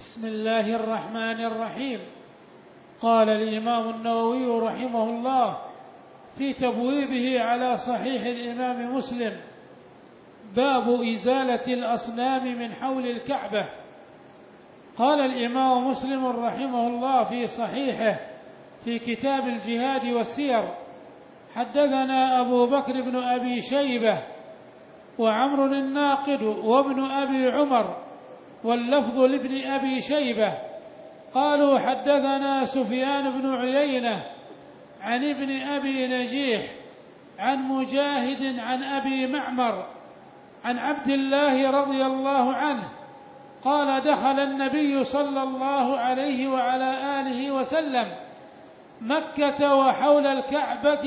بسم الله الرحمن الرحيم. قال الإمام النووي رحمه الله في تبويبه على صحيح الإمام مسلم: باب إزالة الأصنام من حول الكعبة. قال الإمام مسلم رحمه الله في صحيحه في كتاب الجهاد والسير: حدثنا أبو بكر بن أبي شيبة وعمر الناقد وابن أبي عمر، واللفظ لابن أبي شيبة، قالوا حدثنا سفيان بن عيينة عن ابن أبي نجيح عن مجاهد عن أبي معمر عن عبد الله رضي الله عنه قال: دخل النبي صلى الله عليه وعلى آله وسلم مكة وحول الكعبة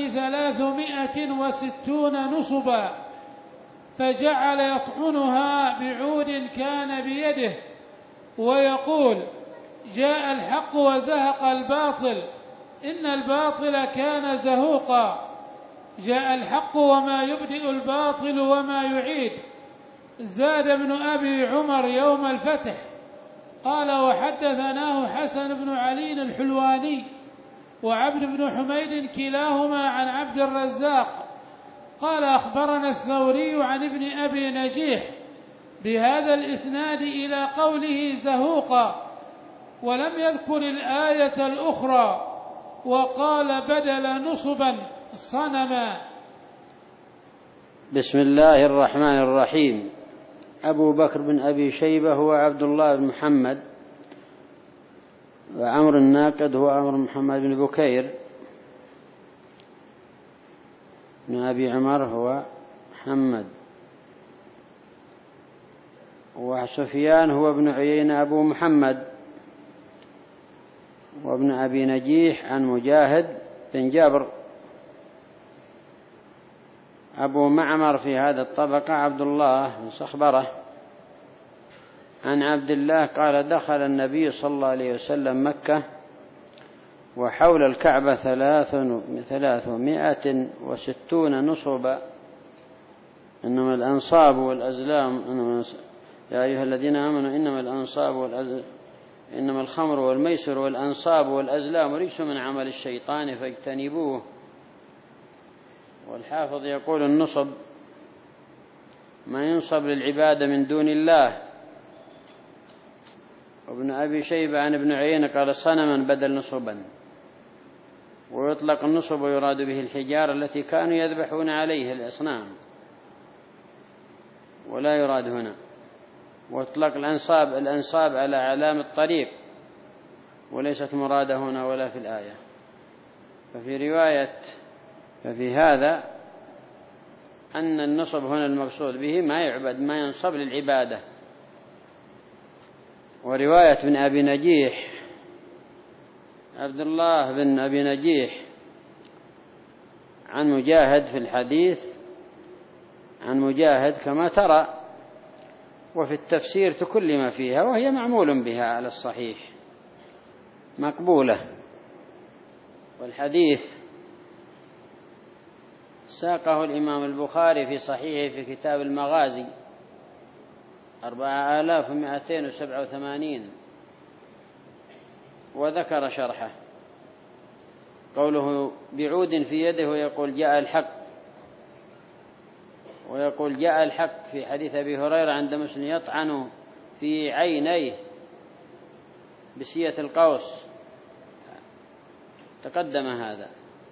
360 نصبا، فجعل يطعنها بعود كان بيده ويقول: جاء الحق وزهق الباطل إن الباطل كان زهوقا، جاء الحق وما يبدئ الباطل وما يعيد. زاد ابن أبي عمر يوم الفتح قال: وحدثناه حسن بن علي الحلواني وعبد بن حميد كلاهما عن عبد الرزاق قال: أخبرنا الثوري عن ابن أبي نجيح بهذا الإسناد إلى قوله زهوقا، ولم يذكر الآية الأخرى، وقال: بدل نصبا صنما. بسم الله الرحمن الرحيم. أبو بكر بن أبي شيبة هو عبد الله بن محمد، وعمر الناقد هو عمر محمد بن بكير، بن أبي عمر هو محمد، وسفيان هو ابن عيينة أبو محمد، وابن أبي نجيح عن مجاهد بن جابر. أبو معمر في هذا الطبقة عبد الله بن صخبرة عن عبد الله قال: دخل النبي صلى الله عليه وسلم مكة وحول الكعبة 360 نصبا، إنما الأنصاب والأزلام يا أيها الذين آمنوا إنما الأنصاب إنما الخمر والميسر والأنصاب والأزلام رجس من عمل الشيطان فاجتنبوه. والحافظ يقول: النصب ما ينصب للعبادة من دون الله. وابن أبي شيبة عن ابن عيينة قال: صنما بدل نصبا. ويطلق النصب ويراد به الحجارة التي كانوا يذبحون عليه الأصنام، ولا يراد هنا. ويطلق الأنصاب على علام الطريق، وليست مرادة هنا ولا في الآية. ففي هذا أن النصب هنا المقصود به ما يعبد، ما ينصب للعبادة. ورواية ابن أبي نجيح عبد الله بن أبي نجيح عن مجاهد في الحديث عن مجاهد كما ترى، وفي التفسير تكلم فيها، وهي معمول بها على الصحيح مقبولة. والحديث ساقه الإمام البخاري في صحيحه في كتاب المغازي 4287، وذكر شرحه قوله بعود في يده ويقول: جاء الحق، ويقول: جاء الحق في حديث أبي هريرة عند مسلم: يطعن في عينيه بسية القوس، تقدم هذا.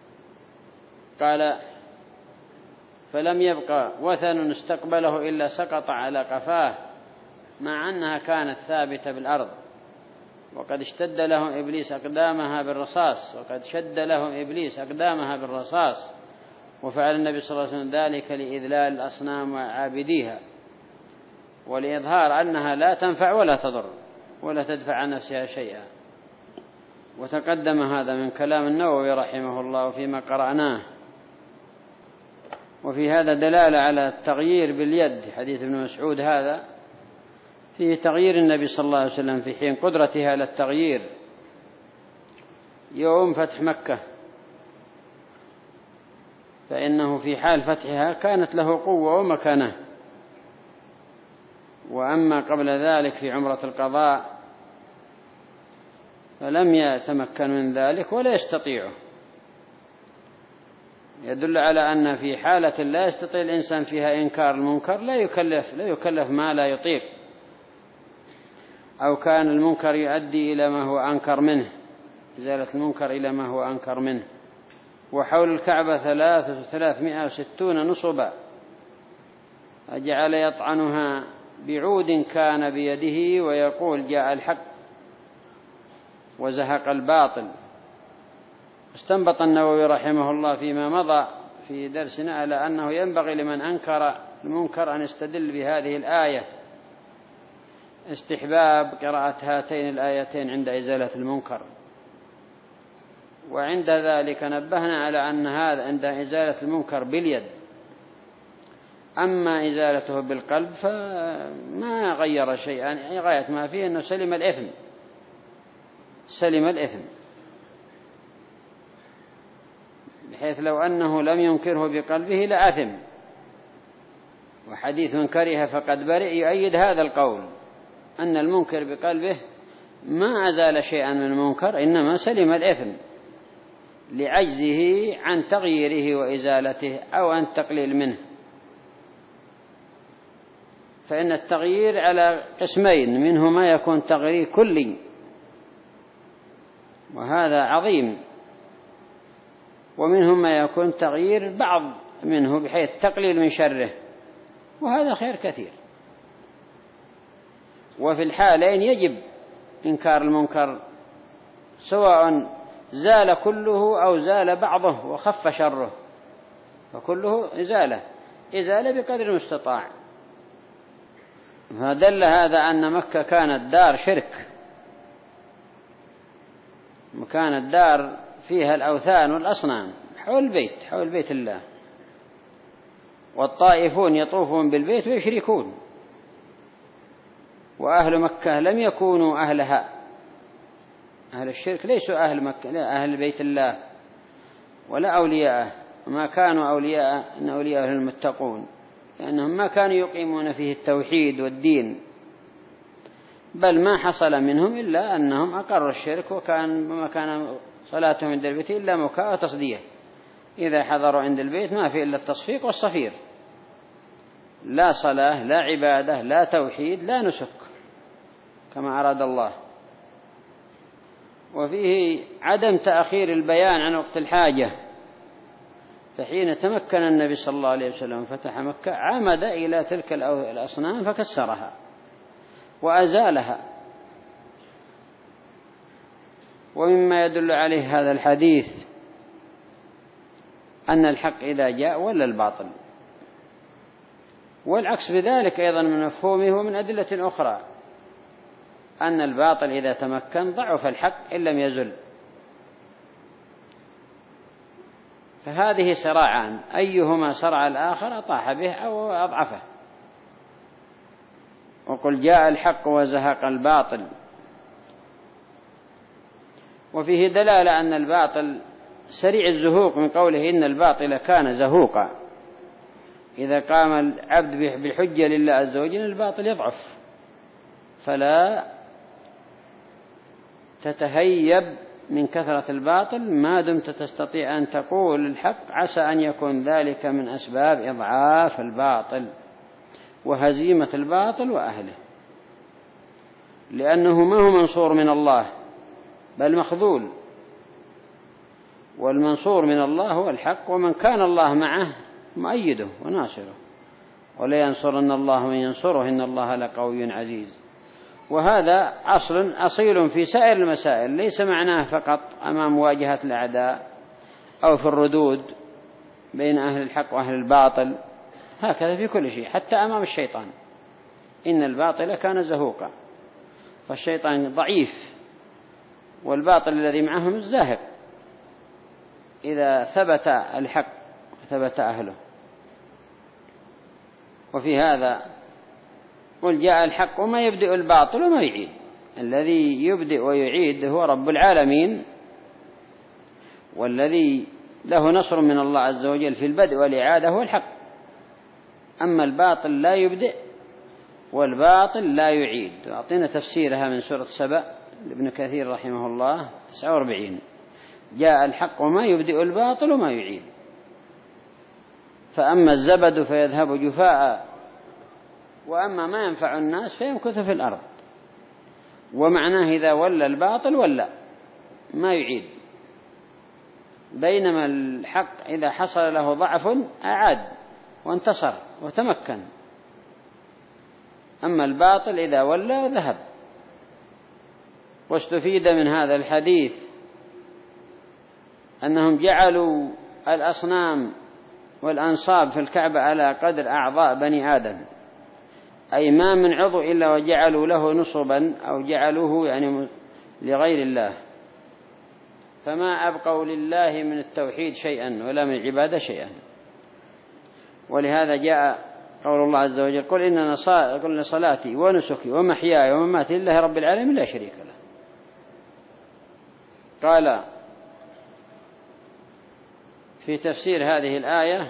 قال: فلم يبقى وثن استقبله إلا سقط على قفاه، مع أنها كانت ثابتة بالأرض، وقد اشتد لهم إبليس أقدامها بالرصاص وفعل النبي صلى الله عليه وسلم ذلك لإذلال الأصنام وعابديها، ولإظهار أنها لا تنفع ولا تضر ولا تدفع عن نفسها شيئا. وتقدم هذا من كلام النووي رحمه الله فيما قرأناه. وفي هذا دلالة على التغيير باليد، حديث ابن مسعود هذا فيه تغيير النبي صلى الله عليه وسلم في حين قدرتها على التغيير يوم فتح مكة، فإنه في حال فتحها كانت له قوة ومكانة. وأما قبل ذلك في عمرة القضاء فلم يتمكن من ذلك ولا يستطيعه. يدل على أن في حالة لا يستطيع الإنسان فيها إنكار المنكر لا يكلف ما لا يطيق، أو كان المنكر يؤدي إلى ما هو أنكر منه، إزالة المنكر إلى ما هو أنكر منه. وحول الكعبة 360 نصبا، فجعل يطعنها بعود كان بيده ويقول جاء الحق وزهق الباطل. استنبط النووي رحمه الله فيما مضى في درسنا على أنه ينبغي لمن أنكر المنكر أن يستدل بهذه الآية، استحباب قراءة هاتين الآيتين عند إزالة المنكر. وعند ذلك نبهنا على أن هذا عند إزالة المنكر باليد، أما إزالته بالقلب فما غير شيئا، غاية ما فيه أنه سلم الإثم، بحيث لو أنه لم ينكره بقلبه لأثم. وحديث من كره فقد برئ يؤيد هذا القول، أن المنكر بقلبه ما أزال شيئا من المنكر، إنما سلم الإثم لعجزه عن تغييره وإزالته أو عن تقليل منه. فإن التغيير على قسمين، منه ما يكون تغيير كلي وهذا عظيم، ومنهم ما يكون تغيير بعض منه بحيث تقليل من شره، وهذا خير كثير. وفي الحالين يجب إنكار المنكر، سواء زال كله أو زال بعضه وخف شره، فكله إزالة بقدر المستطاع. فدل هذا أن مكة كانت دار شرك، وكانت دار فيها الأوثان والأصنام حول بيت الله، والطائفون يطوفون بالبيت ويشركون. وأهل مكة لم يكونوا أهلها، أهل الشرك ليسوا أهل مكة، لا أهل بيت الله ولا أولياءه، وما كانوا أولياء إن أولياءه المتقون، لأنهم ما كانوا يقيمون فيه التوحيد والدين، بل ما حصل منهم إلا أنهم أقروا الشرك، وما كان صلاتهم عند البيت إلا مكاء وتصدية. إذا حضروا عند البيت ما في إلا التصفيق والصفير، لا صلاة لا عبادة لا توحيد لا نسك كما أراد الله. وفيه عدم تأخير البيان عن وقت الحاجة، فحين تمكن النبي صلى الله عليه وسلم فتح مكة عمد إلى تلك الأصنام فكسرها وأزالها. ومما يدل عليه هذا الحديث أن الحق إذا جاء ولا الباطل، والعكس بذلك أيضا من مفهومه ومن أدلة أخرى، أن الباطل إذا تمكن ضعف الحق إن لم يزل. فهذه صراعان، أيهما صرع الآخر أطاح به أو أضعفه. وقل جاء الحق وزهق الباطل. وفيه دلالة أن الباطل سريع الزهوق، من قوله إن الباطل كان زهوقا. إذا قام العبد بالحجة لله عز وجل الباطل يضعف، فلا تتهيب من كثرة الباطل ما دمت تستطيع أن تقول الحق، عسى أن يكون ذلك من أسباب إضعاف الباطل وهزيمة الباطل وأهله، لأنه ما هو منصور من الله بل مخذول، والمنصور من الله هو الحق، ومن كان الله معه مؤيده وناصره، ولا ينصرن الله من ينصره إن الله لقوي عزيز. وهذا أصيل في سائر المسائل، ليس معناه فقط أمام مواجهة الأعداء أو في الردود بين أهل الحق وأهل الباطل، هكذا في كل شيء، حتى أمام الشيطان إن الباطل كان زهوقا، فالشيطان ضعيف والباطل الذي معهم الزاهق إذا ثبت الحق ثبت أهله. وفي هذا قل جاء الحق وما يبدئ الباطل وما يعيد، الذي يبدئ ويعيد هو رب العالمين، والذي له نصر من الله عز وجل في البدء والإعادة هو الحق. أما الباطل لا يبدئ والباطل لا يعيد. أعطينا تفسيرها من سورة سبأ ابن كثير رحمه الله 49: جاء الحق وما يبدئ الباطل وما يعيد. فأما الزبد فيذهب جفاء، وأما ما ينفع الناس فيمكث في الأرض. ومعناه إذا ولى الباطل ولا ما يعيد، بينما الحق إذا حصل له ضعف أعاد وانتصر وتمكن. أما الباطل إذا ولى ذهب. واستفيد من هذا الحديث أنهم جعلوا الأصنام والأنصاب في الكعبة على قدر أعضاء بني آدم، أي ما من عضو إلا وجعلوا له نصبا أو جعلوه يعني لغير الله، فما أبقوا لله من التوحيد شيئا ولا من العبادة شيئا. ولهذا جاء قول الله عز وجل: قل إن صلاتي ونسكي ومحياي ومماتي لله رب العالمين لا شريك له. قال في تفسير هذه الآية: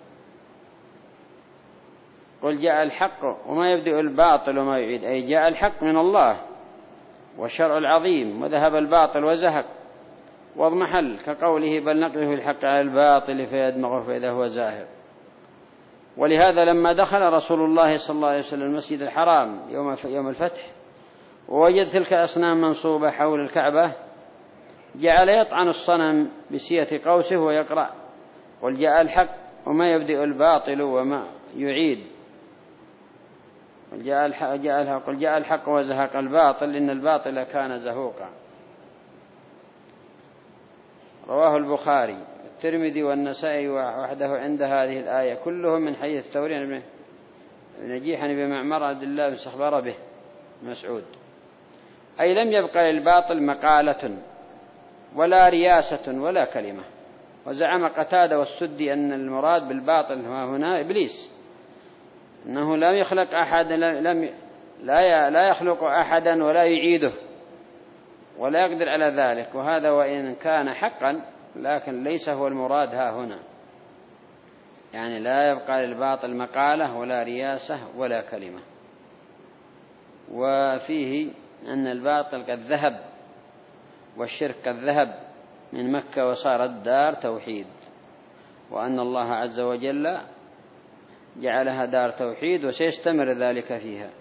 قل جاء الحق وما يبدئ الباطل وما يعيد، أي جاء الحق من الله والشرع العظيم وذهب الباطل وزهق واضمحل، كقوله: بل نقذف الحق على الباطل فيدمغه فإذا هو زاهق. ولهذا لما دخل رسول الله صلى الله عليه وسلم المسجد الحرام يوم الفتح ووجد تلك الأصنام منصوبة حول الكعبة، جعل يطعن الصنم بسية قوسه ويقرأ: قل جاء الحق وما يبدئ الباطل وما يعيد. قل جاء الحق وزهق الباطل إن الباطل كان زهوقا. رواه البخاري الترمذي والنسائي وحده عند هذه الآية، كلهم من حديث الثوري بن نجيح بن معمر عبد الله بن سخبر به مسعود. أي لم يبقى للباطل مقالة ولا رياسة ولا كلمة. وزعم قتادة والسدي أن المراد بالباطل هنا إبليس، أنه لم يخلق أحد، لا يخلق أحدا ولا يعيده ولا يقدر على ذلك. وهذا وإن كان حقا لكن ليس هو المراد ها هنا، يعني لا يبقى للباطل مقالة ولا رياسة ولا كلمة. وفيه أن الباطل قد ذهب والشرك قد ذهب من مكة وصارت دار توحيد، وأن الله عز وجل جعلها دار توحيد وسيستمر ذلك فيها.